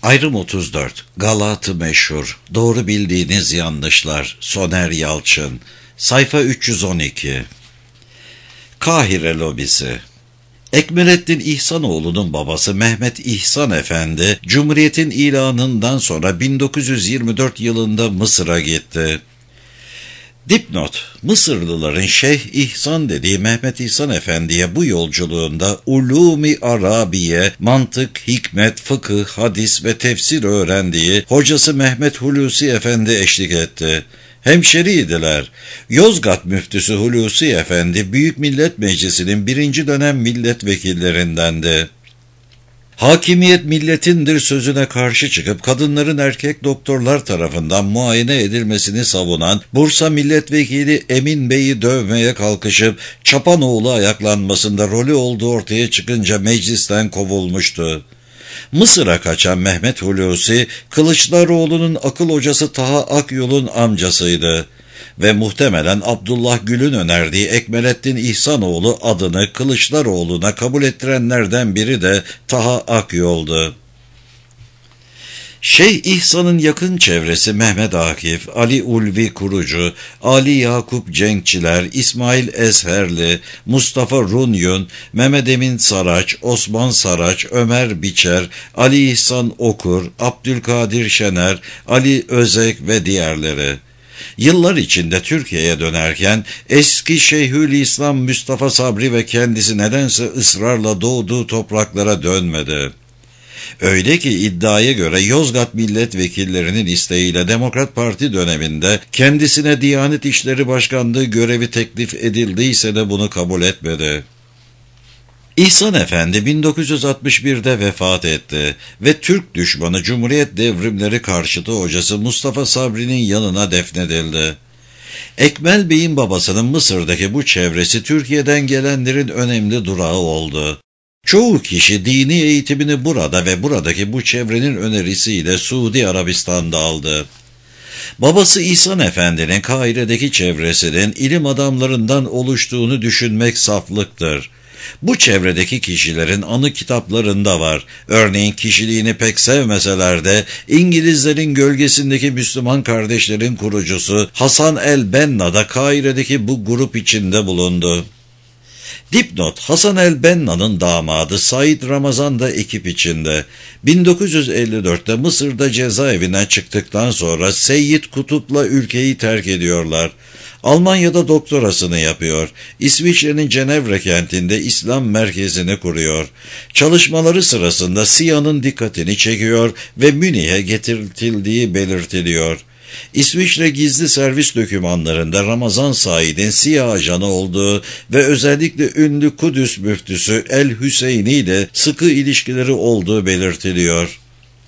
Ayrım 34. Galatı meşhur. Doğru bildiğiniz yanlışlar. Soner Yalçın. Sayfa 312. Kahire lobisi. Ekmelettin İhsanoğlu'nun babası Mehmet İhsan Efendi, Cumhuriyet'in ilanından sonra 1924 yılında Mısır'a gitti. Dipnot: Mısırlıların Şeyh İhsan dediği Mehmet İhsan Efendi'ye bu yolculuğunda Ulûm-i Arabiye, mantık, hikmet, fıkıh, hadis ve tefsir öğrendiği hocası Mehmet Hulusi Efendi eşlik etti. Hemşeriydiler. Yozgat müftüsü Hulusi Efendi, Büyük Millet Meclisi'nin 1. dönem milletvekillerindendi. Hakimiyet milletindir sözüne karşı çıkıp kadınların erkek doktorlar tarafından muayene edilmesini savunan Bursa Milletvekili Emin Bey'i dövmeye kalkışıp Çapanoğlu ayaklanmasında rolü olduğu ortaya çıkınca meclisten kovulmuştu. Mısır'a kaçan Mehmet Hulusi, Kılıçdaroğlu'nun akıl hocası Taha Akyol'un amcasıydı ve muhtemelen Abdullah Gül'ün önerdiği Ekmelettin İhsanoğlu adını Kılıçdaroğlu'na kabul ettirenlerden biri de Taha Akyol'du. Şeyh İhsan'ın yakın çevresi Mehmet Akif, Ali Ulvi Kurucu, Ali Yakup Cenkçiler, İsmail Ezherli, Mustafa Runyun, Mehmet Emin Saraç, Osman Saraç, Ömer Biçer, Ali İhsan Okur, Abdülkadir Şener, Ali Özek ve diğerleri. Yıllar içinde Türkiye'ye dönerken eski Şeyhülislam Mustafa Sabri ve kendisi nedense ısrarla doğduğu topraklara dönmedi. Öyle ki iddiaya göre Yozgat milletvekillerinin isteğiyle Demokrat Parti döneminde kendisine Diyanet İşleri Başkanlığı görevi teklif edildiyse de bunu kabul etmedi. İhsan Efendi 1961'de vefat etti ve Türk düşmanı Cumhuriyet Devrimleri karşıtı hocası Mustafa Sabri'nin yanına defnedildi. Ekmel Bey'in babasının Mısır'daki bu çevresi Türkiye'den gelenlerin önemli durağı oldu. Çoğu kişi dini eğitimini burada ve buradaki bu çevrenin önerisiyle Suudi Arabistan'da aldı. Babası İhsan Efendi'nin Kahire'deki çevresinin ilim adamlarından oluştuğunu düşünmek saflıktır. Bu çevredeki kişilerin anı kitaplarında var. Örneğin kişiliğini pek sevmeseler de İngilizlerin gölgesindeki Müslüman kardeşlerin kurucusu Hasan el-Benna da Kahire'deki bu grup içinde bulundu. Dipnot: Hasan el-Benna'nın damadı Said Ramazan da ekip içinde. 1954'te Mısır'da cezaevinden çıktıktan sonra Seyyid Kutup'la ülkeyi terk ediyorlar. Almanya'da doktorasını yapıyor. İsviçre'nin Cenevre kentinde İslam merkezini kuruyor. Çalışmaları sırasında CIA'nın dikkatini çekiyor ve Münih'e getirildiği belirtiliyor. İsviçre gizli servis dokümanlarında Ramazan Said'in CIA ajanı olduğu ve özellikle ünlü Kudüs müftüsü El-Hüseyni ile sıkı ilişkileri olduğu belirtiliyor.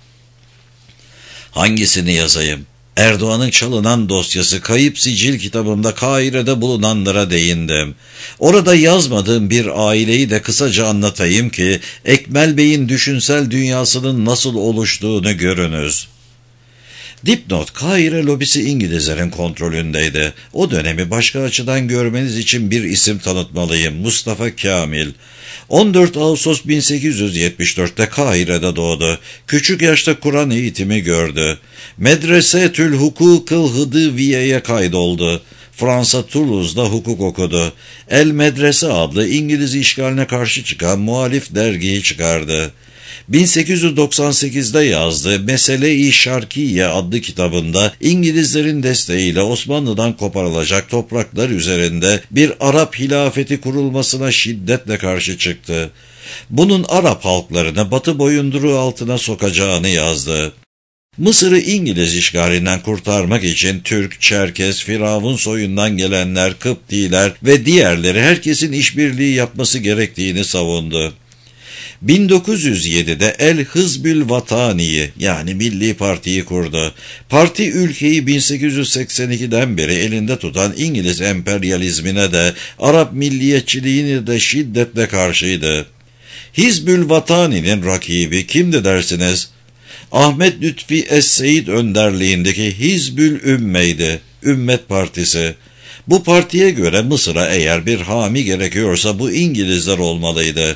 Hangisini yazayım? Erdoğan'ın çalınan dosyası Kayıp Sicil kitabımda Kahire'de bulunanlara değindim. Orada yazmadığım bir aileyi de kısaca anlatayım ki Ekmel Bey'in düşünsel dünyasının nasıl oluştuğunu görünüz. Dipnot: Kahire lobisi İngilizlerin kontrolündeydi. O dönemi başka açıdan görmeniz için bir isim tanıtmalıyım: Mustafa Kamil. 14 Ağustos 1874'te Kahire'de doğdu. Küçük yaşta Kur'an eğitimi gördü. Medresetül Hukukul Hıdıviye'ye kaydoldu. Fransa Toulouse'da hukuk okudu. El Medrese adlı İngiliz işgaline karşı çıkan muhalif dergiyi çıkardı. 1898'de yazdığı Mesele-i Şarkiye adlı kitabında İngilizlerin desteğiyle Osmanlı'dan koparılacak topraklar üzerinde bir Arap hilafeti kurulmasına şiddetle karşı çıktı. Bunun Arap halklarını Batı boyunduruğu altına sokacağını yazdı. Mısır'ı İngiliz işgalinden kurtarmak için Türk, Çerkes, Firavun soyundan gelenler, Kıptiler ve diğerleri herkesin işbirliği yapması gerektiğini savundu. 1907'de El-Hızbül Vatani'yi yani Milli Parti'yi kurdu. Parti ülkeyi 1882'den beri elinde tutan İngiliz emperyalizmine de Arap milliyetçiliğine de şiddetle karşıydı. Hizbül Vatani'nin rakibi kimdi dersiniz? Ahmet Lütfi Es-Seid önderliğindeki Hizbül Ümme'ydi, Ümmet Partisi. Bu partiye göre Mısır'a eğer bir hami gerekiyorsa bu İngilizler olmalıydı.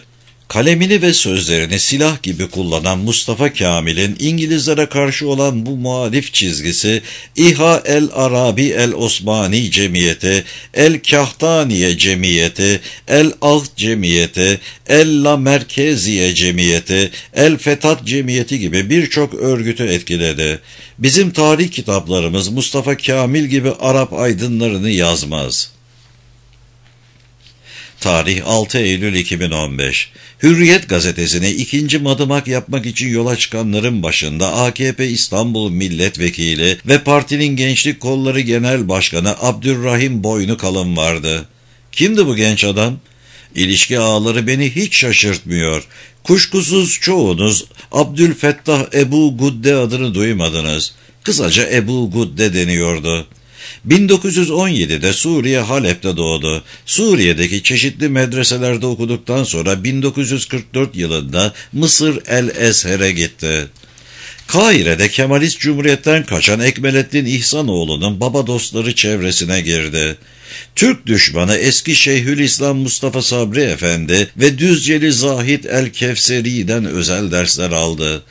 Kalemini ve sözlerini silah gibi kullanan Mustafa Kamil'in İngilizlere karşı olan bu muhalif çizgisi, İHA el-Arabi el-Osmani Cemiyeti, el-Kahtaniye Cemiyeti, el-Ahd Cemiyeti, el-La Merkeziye Cemiyeti, el-Fetat Cemiyeti gibi birçok örgütü etkiledi. Bizim tarih kitaplarımız Mustafa Kamil gibi Arap aydınlarını yazmaz. Tarih 6 Eylül 2015. Hürriyet gazetesine ikinci madımak yapmak için yola çıkanların başında AKP İstanbul Milletvekili ve partinin Gençlik Kolları Genel Başkanı Abdurrahim Boynukalın vardı. Kimdi bu genç adam? İlişki ağları beni hiç şaşırtmıyor. Kuşkusuz çoğunuz Abdülfettah Ebu Gudde adını duymadınız. Kısaca Ebu Gudde deniyordu. 1917'de Suriye Halep'te doğdu. Suriye'deki çeşitli medreselerde okuduktan sonra 1944 yılında Mısır el-Ezher'e gitti. Kahire'de Kemalist Cumhuriyet'ten kaçan Ekmelettin İhsanoğlu'nun baba dostları çevresine girdi. Türk düşmanı eski Şeyhülislam Mustafa Sabri Efendi ve Düzceli Zahid el-Kevseri'den özel dersler aldı.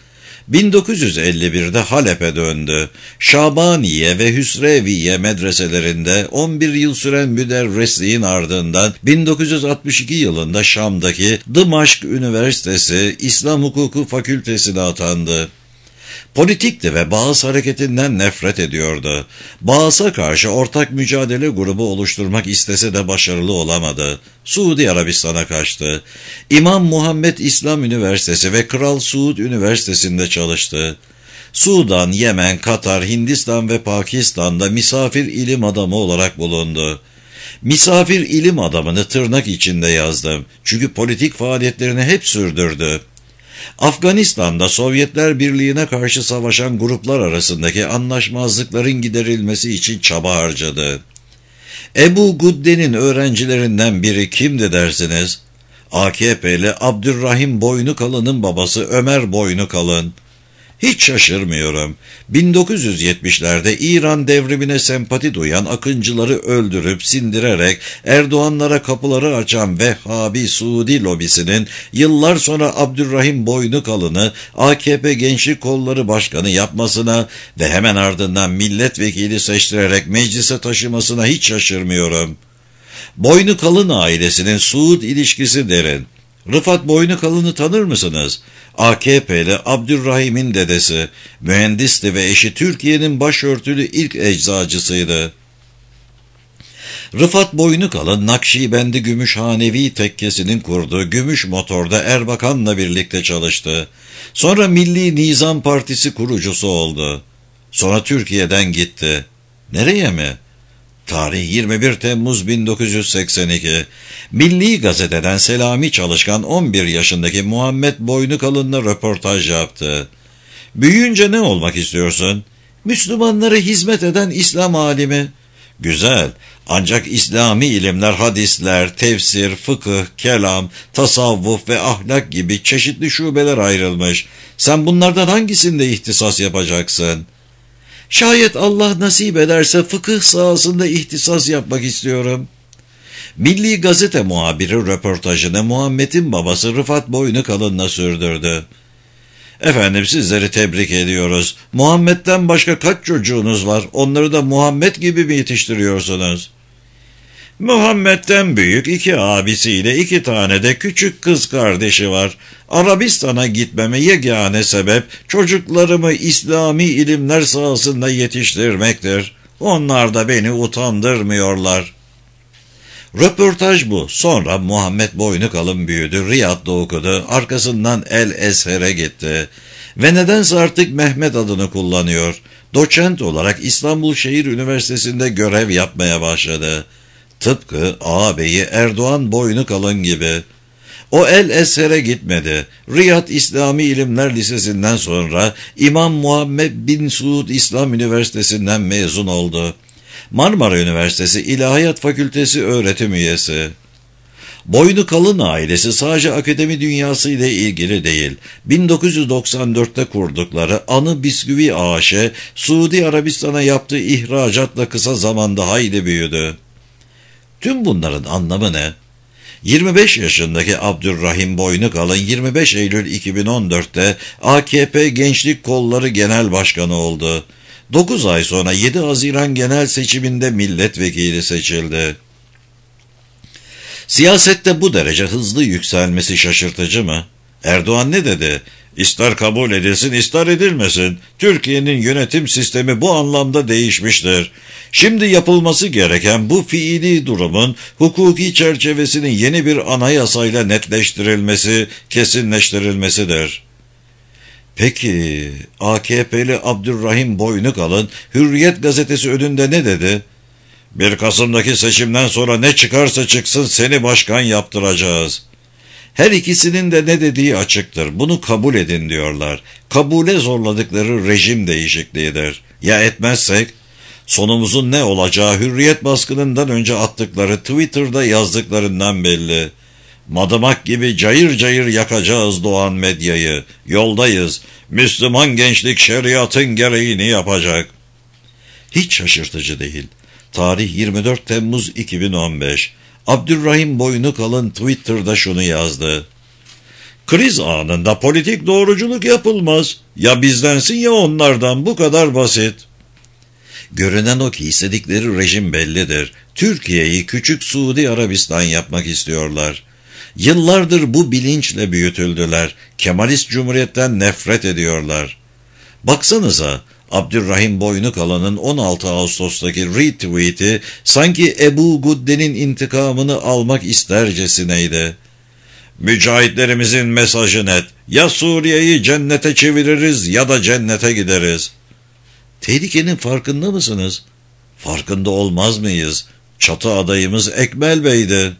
1951'de Halep'e döndü. Şabaniye ve Hüsreviye medreselerinde 11 yıl süren müderrisliğin ardından 1962 yılında Şam'daki Dımaşk Üniversitesi İslam Hukuku Fakültesi'ne atandı. Politikti ve Baas hareketinden nefret ediyordu. Baas'a karşı ortak mücadele grubu oluşturmak istese de başarılı olamadı. Suudi Arabistan'a kaçtı. İmam Muhammed İslam Üniversitesi ve Kral Suud Üniversitesi'nde çalıştı. Sudan, Yemen, Katar, Hindistan ve Pakistan'da misafir ilim adamı olarak bulundu. Misafir ilim adamını tırnak içinde yazdım. Çünkü politik faaliyetlerini hep sürdürdü. Afganistan'da Sovyetler Birliği'ne karşı savaşan gruplar arasındaki anlaşmazlıkların giderilmesi için çaba harcadı. Ebu Gudde'nin öğrencilerinden biri kimdi dersiniz? AKP'li Abdurrahim Boynukalın'ın babası Ömer Boynukalın. Hiç şaşırmıyorum. 1970'lerde İran devrimine sempati duyan akıncıları öldürüp sindirerek Erdoğanlara kapıları açan Vehhabi Suudi lobisinin yıllar sonra Abdurrahim Boynukalın'ı AKP Gençlik Kolları Başkanı yapmasına ve hemen ardından milletvekili seçtirerek meclise taşımasına hiç şaşırmıyorum. Boynukalın ailesinin Suud ilişkisi derin. Rıfat Boynukalın'ı tanır mısınız? AKP'li Abdurrahim'in dedesi, mühendisti ve eşi Türkiye'nin başörtülü ilk eczacısıydı. Rıfat Boynukalın, Nakşibendi Gümüşhanevi tekkesinin kurduğu Gümüş Motor'da Erbakan'la birlikte çalıştı. Sonra Milli Nizam Partisi kurucusu oldu. Sonra Türkiye'den gitti. Nereye mi? Tarih 21 Temmuz 1982. Milli Gazete'den Selami Çalışkan 11 yaşındaki Muhammed Boynukalın'la röportaj yaptı. Büyüyünce ne olmak istiyorsun? Müslümanlara hizmet eden İslam alimi. Güzel, ancak İslami ilimler hadisler, tefsir, fıkıh, kelam, tasavvuf ve ahlak gibi çeşitli şubeler ayrılmış. Sen bunlardan hangisinde ihtisas yapacaksın? Şayet Allah nasip ederse fıkıh sahasında ihtisas yapmak istiyorum. Milli Gazete muhabiri röportajını Muhammed'in babası Rıfat Boynukalın'la sürdürdü. Efendim, sizleri tebrik ediyoruz. Muhammed'den başka kaç çocuğunuz var? Onları da Muhammed gibi mi yetiştiriyorsunuz? Muhammed'den büyük 2 abisiyle 2 tane de küçük kız kardeşi var. Arabistan'a gitmeme yegane sebep çocuklarımı İslami ilimler sahasında yetiştirmektir. Onlar da beni utandırmıyorlar. Röportaj bu. Sonra Muhammed Boynukalın büyüdü, Riyad'da okudu, arkasından el-Ezher'e gitti. Ve nedense artık Mehmet adını kullanıyor. Doçent olarak İstanbul Şehir Üniversitesi'nde görev yapmaya başladı. Tıpkı ağabeyi Erdoğan Boynukalın gibi. O el-Ezher'e gitmedi. Riyad İslami İlimler Lisesi'nden sonra İmam Muhammed bin Suud İslam Üniversitesi'nden mezun oldu. Marmara Üniversitesi İlahiyat Fakültesi öğretim üyesi. Boynukalın ailesi sadece akademi dünyası ile ilgili değil. 1994'te kurdukları Anı Bisküvi AŞ, Suudi Arabistan'a yaptığı ihracatla kısa zamanda hayli büyüdü. Tüm bunların anlamı ne? 25 yaşındaki Abdurrahim Boynukalın 25 Eylül 2014'te AKP Gençlik Kolları Genel Başkanı oldu. 9 ay sonra 7 Haziran genel seçiminde milletvekili seçildi. Siyasette bu derece hızlı yükselmesi şaşırtıcı mı? Erdoğan ne dedi? İster kabul edilsin ister edilmesin. Türkiye'nin yönetim sistemi bu anlamda değişmiştir. Şimdi yapılması gereken bu fiili durumun hukuki çerçevesinin yeni bir anayasayla netleştirilmesi, kesinleştirilmesidir. Peki AKP'li Abdurrahim Boynukalın Hürriyet gazetesi önünde ne dedi? 1 Kasım'daki seçimden sonra ne çıkarsa çıksın seni başkan yaptıracağız. Her ikisinin de ne dediği açıktır. Bunu kabul edin diyorlar. Kabule zorladıkları rejim değişikliğidir. Ya etmezsek? Sonumuzun ne olacağı Hürriyet baskınından önce attıkları Twitter'da yazdıklarından belli. Madımak gibi cayır cayır yakacağız doğan medyayı. Yoldayız. Müslüman gençlik şeriatın gereğini yapacak. Hiç şaşırtıcı değil. Tarih 24 Temmuz 2015. Abdurrahim Boynukalın Twitter'da şunu yazdı. Kriz anında politik doğruculuk yapılmaz. Ya bizdensin ya onlardan, bu kadar basit. Görünen o ki istedikleri rejim bellidir. Türkiye'yi küçük Suudi Arabistan yapmak istiyorlar. Yıllardır bu bilinçle büyütüldüler. Kemalist Cumhuriyet'ten nefret ediyorlar. Baksanıza, Abdurrahim Boynukalın'ın 16 Ağustos'taki retweet'i sanki Ebu Gudde'nin intikamını almak istercesineydi. Mücahitlerimizin mesajı net. Ya Suriye'yi cennete çeviririz ya da cennete gideriz. Tehlikenin farkında mısınız? Farkında olmaz mıyız? Çatı adayımız Ekmel Bey'di.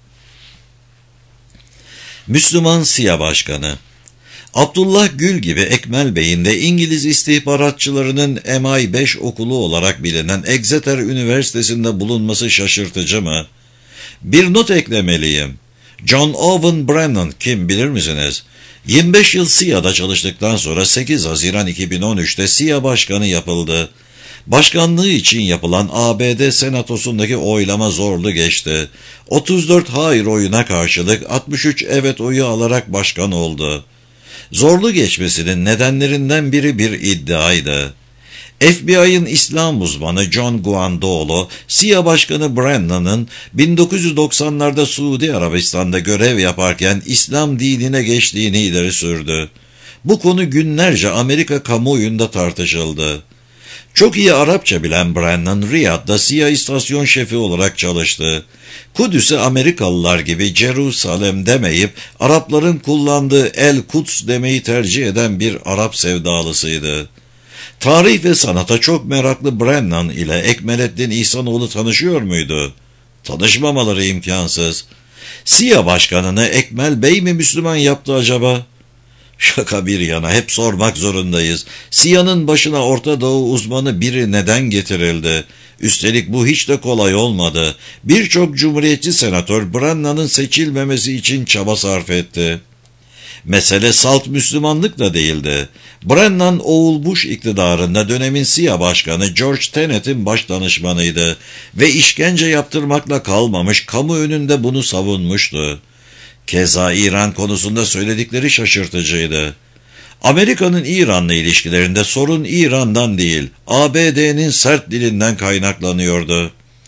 Müslüman SİHA Başkanı Abdullah Gül gibi Ekmel Bey'in de İngiliz istihbaratçılarının MI5 okulu olarak bilinen Exeter Üniversitesi'nde bulunması şaşırtıcı mı? Bir not eklemeliyim. John Owen Brennan kim bilir misiniz? 25 yıl SİHA'da çalıştıktan sonra 8 Haziran 2013'te SİHA Başkanı yapıldı. Başkanlığı için yapılan ABD Senatosu'ndaki oylama zorlu geçti. 34 hayır oyuna karşılık 63 evet oyu alarak başkan oldu. Zorlu geçmesinin nedenlerinden biri bir iddiaydı. FBI'ın İslam uzmanı John Guandolo, SİHA Başkanı Brennan'ın 1990'larda Suudi Arabistan'da görev yaparken İslam dinine geçtiğini ileri sürdü. Bu konu günlerce Amerika kamuoyunda tartışıldı. Çok iyi Arapça bilen Brennan, Riyad'da SİHA istasyon şefi olarak çalıştı. Kudüs'e Amerikalılar gibi Jerusalem demeyip Arapların kullandığı El Kuds demeyi tercih eden bir Arap sevdalısıydı. Tarih ve sanata çok meraklı Brennan ile Ekmelettin İhsanoğlu tanışıyor muydu? Tanışmamaları imkansız. SİHA Başkanı'nı Ekmel Bey mi Müslüman yaptı acaba? Şaka bir yana hep sormak zorundayız. SİHA'nın başına Orta Doğu uzmanı biri neden getirildi? Üstelik bu hiç de kolay olmadı. Birçok cumhuriyetçi senatör Brennan'ın seçilmemesi için çaba sarf etti. Mesele salt Müslümanlık da değildi. Brennan, Oğul Bush iktidarında dönemin SİHA Başkanı George Tenet'in baş danışmanıydı ve işkence yaptırmakla kalmamış, kamu önünde bunu savunmuştu. Keza İran konusunda söyledikleri şaşırtıcıydı. Amerika'nın İran'la ilişkilerinde sorun İran'dan değil, ABD'nin sert dilinden kaynaklanıyordu.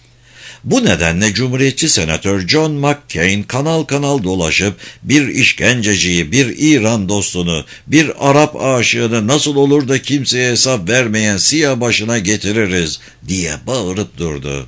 Bu nedenle Cumhuriyetçi Senatör John McCain kanal kanal dolaşıp bir işkenceciyi, bir İran dostunu, bir Arap aşığını nasıl olur da kimseye hesap vermeyen SİHA başına getiririz diye bağırıp durdu.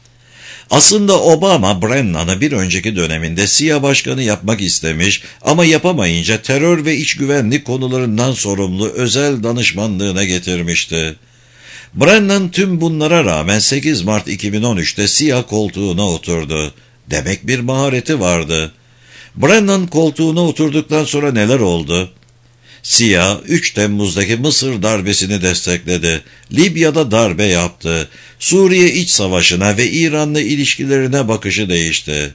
Aslında Obama Brennan'ı bir önceki döneminde SİHA Başkanı yapmak istemiş ama yapamayınca terör ve iç güvenlik konularından sorumlu özel danışmanlığına getirmişti. Brennan tüm bunlara rağmen 8 Mart 2013'te SİHA koltuğuna oturdu. Demek bir mahareti vardı. Brennan koltuğuna oturduktan sonra neler oldu? SİHA 3 Temmuz'daki Mısır darbesini destekledi. Libya'da darbe yaptı. Suriye iç savaşına ve İran'la ilişkilerine bakışı değişti.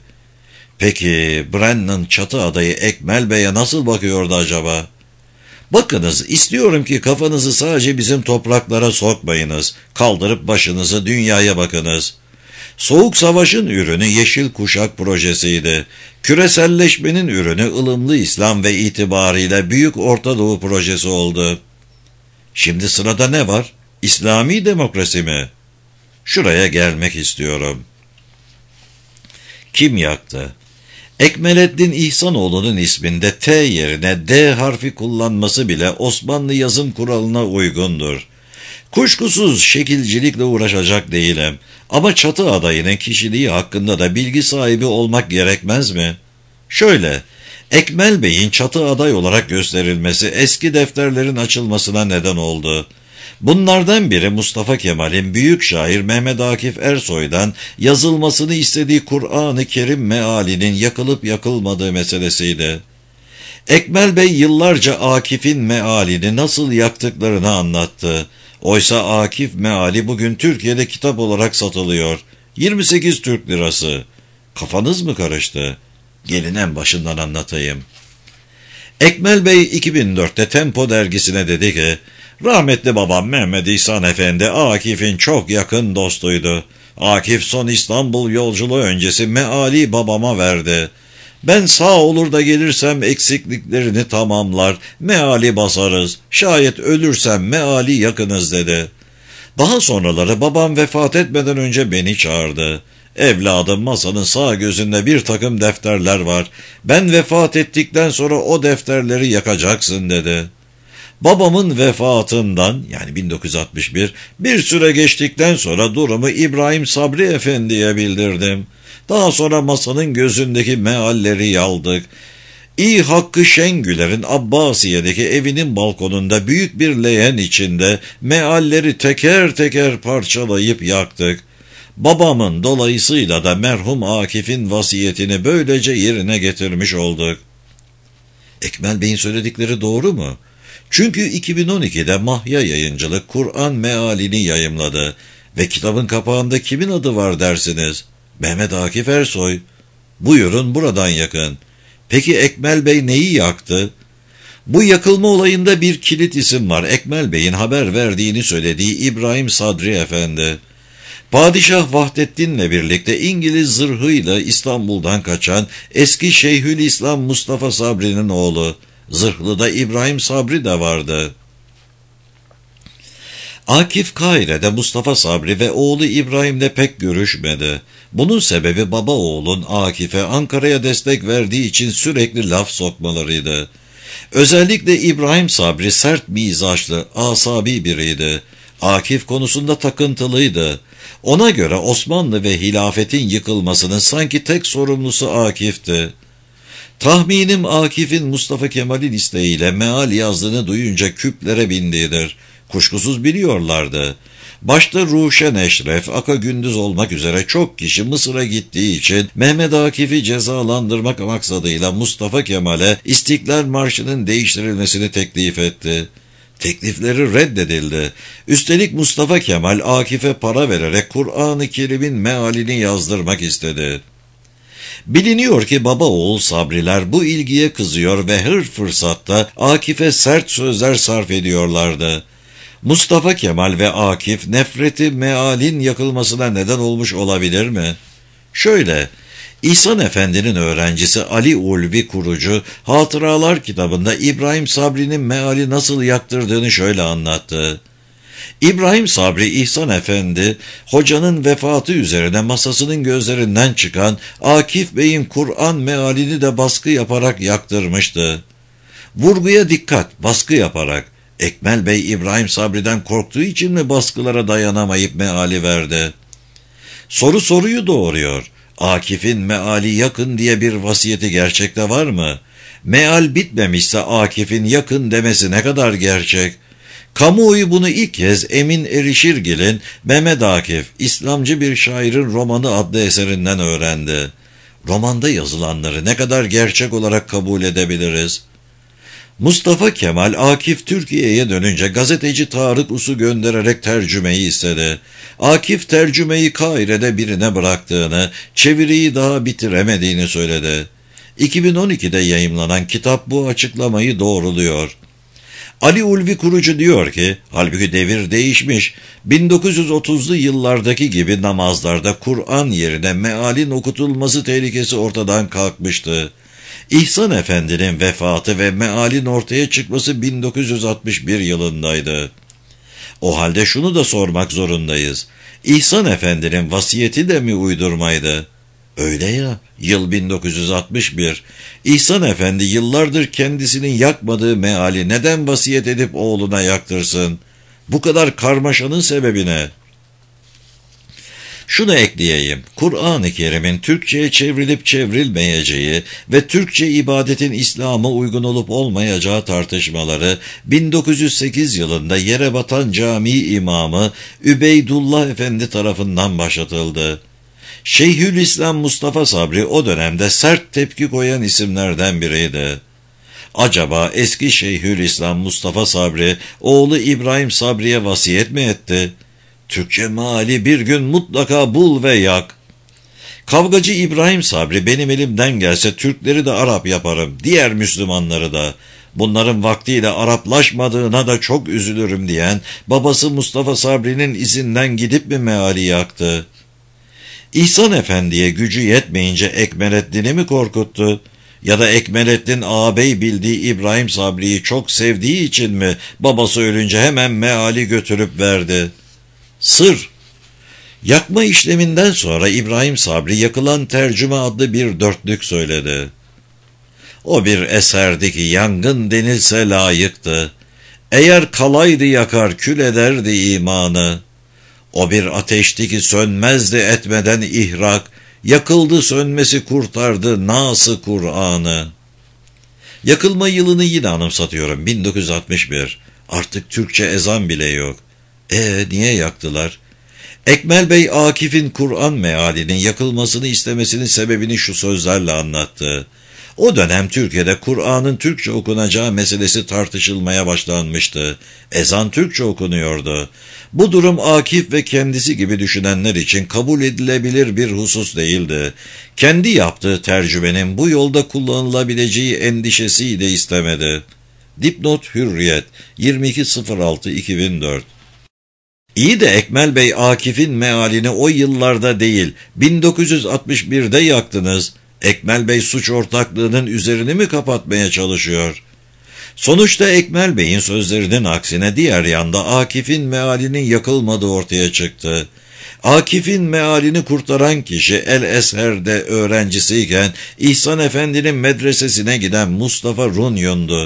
Peki Brennan çatı adayı Ekmel Bey'e nasıl bakıyordu acaba? Bakınız, istiyorum ki kafanızı sadece bizim topraklara sokmayınız. Kaldırıp başınızı dünyaya bakınız. Soğuk Savaş'ın ürünü Yeşil Kuşak projesiydi. Küreselleşmenin ürünü ılımlı İslam ve itibariyle Büyük Orta Doğu projesi oldu. Şimdi sırada ne var? İslami demokrasi mi? Şuraya gelmek istiyorum. Kim yaktı? Ekmeleddin İhsanoğlu'nun isminde T yerine D harfi kullanması bile Osmanlı yazım kuralına uygundur. Kuşkusuz şekilcilikle uğraşacak değilim. Ama çatı adayının kişiliği hakkında da bilgi sahibi olmak gerekmez mi? Şöyle, Ekmel Bey'in çatı aday olarak gösterilmesi eski defterlerin açılmasına neden oldu. Bunlardan biri Mustafa Kemal'in büyük şair Mehmet Akif Ersoy'dan yazılmasını istediği Kur'an-ı Kerim mealinin yakılıp yakılmadığı meselesiydi. Ekmel Bey yıllarca Akif'in mealini nasıl yaktıklarını anlattı. Oysa Akif meali bugün Türkiye'de kitap olarak satılıyor. 28 Türk lirası. Kafanız mı karıştı? Gelin en başından anlatayım. Ekmel Bey 2004'te Tempo dergisine dedi ki, rahmetli babam Mehmet İhsan Efendi Akif'in çok yakın dostuydu. Akif son İstanbul yolculuğu öncesi meali babama verdi. Ben sağ olur da gelirsem eksikliklerini tamamlar, meali basarız, şayet ölürsem meali yakınız dedi. Daha sonraları babam vefat etmeden önce beni çağırdı. Evladım, masanın sağ gözünde bir takım defterler var. Ben vefat ettikten sonra o defterleri yakacaksın dedi. Babamın vefatından yani 1961 bir süre geçtikten sonra durumu İbrahim Sabri Efendi'ye bildirdim. Daha sonra masanın gözündeki mealleri yaldık. Hakkı Şengüler'in Abbasiye'deki evinin balkonunda büyük bir leğen içinde mealleri teker teker parçalayıp yaktık. Babamın dolayısıyla da merhum Akif'in vasiyetini böylece yerine getirmiş olduk. Ekmel Bey'in söyledikleri doğru mu? Çünkü 2012'de Mahya Yayıncılık Kur'an mealini yayımladı ve kitabın kapağında kimin adı var dersiniz? Mehmet Akif Ersoy. Buyurun buradan yakın. Peki Ekmel Bey neyi yaktı? Bu yakılma olayında bir kilit isim var. Ekmel Bey'in haber verdiğini söylediği İbrahim Sadri Efendi. Padişah Vahdettin'le birlikte İngiliz zırhıyla İstanbul'dan kaçan eski Şeyhülislam Mustafa Sabri'nin oğlu. Zırhlı'da İbrahim Sabri de vardı. Akif Kahire'de Mustafa Sabri ve oğlu İbrahim'le pek görüşmedi. Bunun sebebi baba oğlun Akif'e Ankara'ya destek verdiği için sürekli laf sokmalarıydı. Özellikle İbrahim Sabri sert mizaçlı, asabi biriydi. Akif konusunda takıntılıydı. Ona göre Osmanlı ve hilafetin yıkılmasının sanki tek sorumlusu Akif'ti. Tahminim Akif'in Mustafa Kemal'in isteğiyle meal yazdığını duyunca küplere bindiğidir. Kuşkusuz biliyorlardı. Başta Ruşen Eşref, Aka Gündüz olmak üzere çok kişi Mısır'a gittiği için Mehmet Akif'i cezalandırmak maksadıyla Mustafa Kemal'e İstiklal Marşı'nın değiştirilmesini teklif etti. Teklifleri reddedildi. Üstelik Mustafa Kemal Akif'e para vererek Kur'an-ı Kerim'in mealini yazdırmak istedi. Biliniyor ki baba oğul Sabriler bu ilgiye kızıyor ve her fırsatta Akif'e sert sözler sarf ediyorlardı. Mustafa Kemal ve Akif nefreti mealin yakılmasına neden olmuş olabilir mi? Şöyle, İhsan Efendi'nin öğrencisi Ali Ulvi Kurucu, Hatıralar kitabında İbrahim Sabri'nin meali nasıl yaktırdığını şöyle anlattı. İbrahim Sabri İhsan Efendi, hocanın vefatı üzerine masasının gözlerinden çıkan Akif Bey'in Kur'an mealini de baskı yaparak yaktırmıştı. Vurguya dikkat, baskı yaparak. Ekmel Bey İbrahim Sabri'den korktuğu için mi baskılara dayanamayıp meali verdi? Soruyu doğuruyor. Akif'in meali yakın diye bir vasiyeti gerçekte var mı? Meal bitmemişse Akif'in yakın demesi ne kadar gerçek? Kamuoyu bunu ilk kez Emin Erişirgil'in Mehmet Akif, İslamcı bir şairin romanı adlı eserinden öğrendi. Romanda yazılanları ne kadar gerçek olarak kabul edebiliriz? Mustafa Kemal, Akif Türkiye'ye dönünce gazeteci Tarık Us'u göndererek tercümeyi istedi. Akif tercümeyi Kahire'de birine bıraktığını, çeviriyi daha bitiremediğini söyledi. 2012'de yayımlanan kitap bu açıklamayı doğruluyor. Ali Ulvi Kurucu diyor ki, halbuki devir değişmiş, 1930'lu yıllardaki gibi namazlarda Kur'an yerine mealin okutulması tehlikesi ortadan kalkmıştı. İhsan Efendi'nin vefatı ve mealin ortaya çıkması 1961 yılındaydı. O halde şunu da sormak zorundayız. İhsan Efendi'nin vasiyeti de mi uydurmaydı? Öyle ya, yıl 1961. İhsan Efendi yıllardır kendisinin yakmadığı meali neden vasiyet edip oğluna yaktırsın? Bu kadar karmaşanın sebebi ne? Şunu ekleyeyim, Kur'an-ı Kerim'in Türkçe'ye çevrilip çevrilmeyeceği ve Türkçe ibadetin İslam'a uygun olup olmayacağı tartışmaları 1908 yılında Yerebatan Camii imamı Übeydullah Efendi tarafından başlatıldı. Şeyhülislam Mustafa Sabri o dönemde sert tepki koyan isimlerden biriydi. Acaba eski Şeyhülislam Mustafa Sabri oğlu İbrahim Sabri'ye vasiyet mi etti? Türkçe meali bir gün mutlaka bul ve yak. Kavgacı İbrahim Sabri benim elimden gelse Türkleri de Arap yaparım, diğer Müslümanları da. Bunların vaktiyle Araplaşmadığına da çok üzülürüm diyen babası Mustafa Sabri'nin izinden gidip mi meali yaktı? İhsan Efendi'ye gücü yetmeyince Ekmelettin'i mi korkuttu? Ya da Ekmelettin ağabey bildiği İbrahim Sabri'yi çok sevdiği için mi babası ölünce hemen meali götürüp verdi? Sır. Yakma işleminden sonra İbrahim Sabri yakılan tercüme adlı bir dörtlük söyledi. O bir eserdi ki yangın denilse layıktı. Eğer kalaydı yakar kül ederdi imanı. O bir ateşti ki sönmezdi etmeden ihrak, yakıldı sönmesi kurtardı Nas-ı Kur'an'ı. Yakılma yılını yine anımsatıyorum, 1961. Artık Türkçe ezan bile yok. Niye yaktılar? Ekmel Bey Akif'in Kur'an mealinin yakılmasını istemesinin sebebini şu sözlerle anlattı. O dönem Türkiye'de Kur'an'ın Türkçe okunacağı meselesi tartışılmaya başlanmıştı. Ezan Türkçe okunuyordu. Bu durum Akif ve kendisi gibi düşünenler için kabul edilebilir bir husus değildi. Kendi yaptığı tercümenin bu yolda kullanılabileceği endişesiyle de istemedi. Dipnot Hürriyet 22.06.2004. İyi de Ekmel Bey Akif'in mealini o yıllarda değil 1961'de yaktınız. Ekmel Bey suç ortaklığının üzerini mi kapatmaya çalışıyor? Sonuçta Ekmel Bey'in sözlerinin aksine diğer yanda Akif'in mealinin yakılmadığı ortaya çıktı. Akif'in mealini kurtaran kişi El-Esher'de öğrencisiyken İhsan Efendi'nin medresesine giden Mustafa Runyon'du.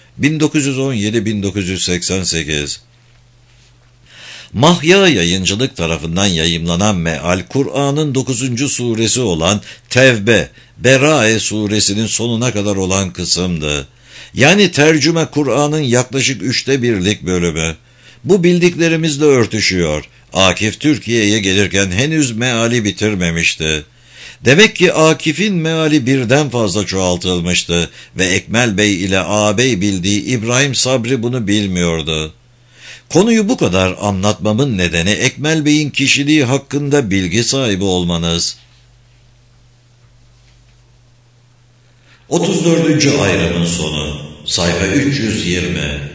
1917-1988. Mahya Yayıncılık tarafından yayımlanan meal, Kur'an'ın 9. suresi olan Tevbe, Berae suresinin sonuna kadar olan kısımdı. Yani tercüme Kur'an'ın yaklaşık 1/3 bölümü. Bu bildiklerimizle örtüşüyor. Akif Türkiye'ye gelirken henüz meali bitirmemişti. Demek ki Akif'in meali birden fazla çoğaltılmıştı ve Ekmel Bey ile ağabey bildiği İbrahim Sabri bunu bilmiyordu. Konuyu bu kadar anlatmamın nedeni Ekmel Bey'in kişiliği hakkında bilgi sahibi olmanız. 34. ayrımın sonu, sayfa 320.